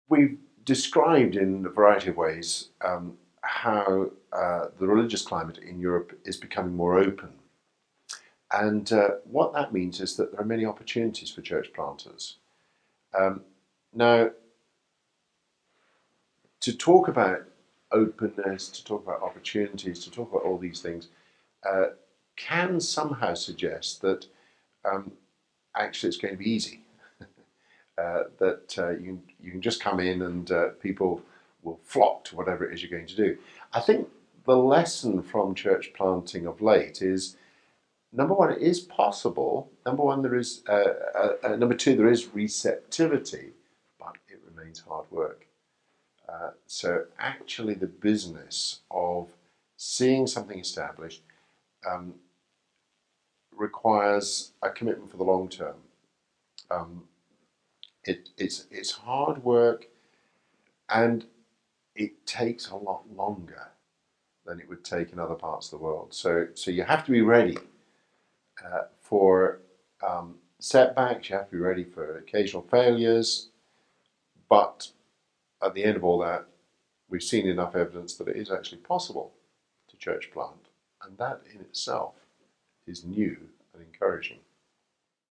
We've described in a variety of ways how the religious climate in Europe is becoming more open. And what that means is that there are many opportunities for church planters. Um, Now, to talk about openness, to talk about opportunities, to talk about all these things, uh, can somehow suggest that um, actually it's going to be easy. That you can just come in and people will flock to whatever it is you're going to do. I think the lesson from church planting of late is, number one, it is possible. Number one, there is. Number two, there is receptivity, but it remains hard work. So actually, the business of seeing something established um, requires a commitment for the long term. Um, it's hard work, and it takes a lot longer than it would take in other parts of the world. So you have to be ready for setbacks. You have to be ready for occasional failures. But at the end of all that, we've seen enough evidence that it is actually possible to church plant, and that in itself is new and encouraging.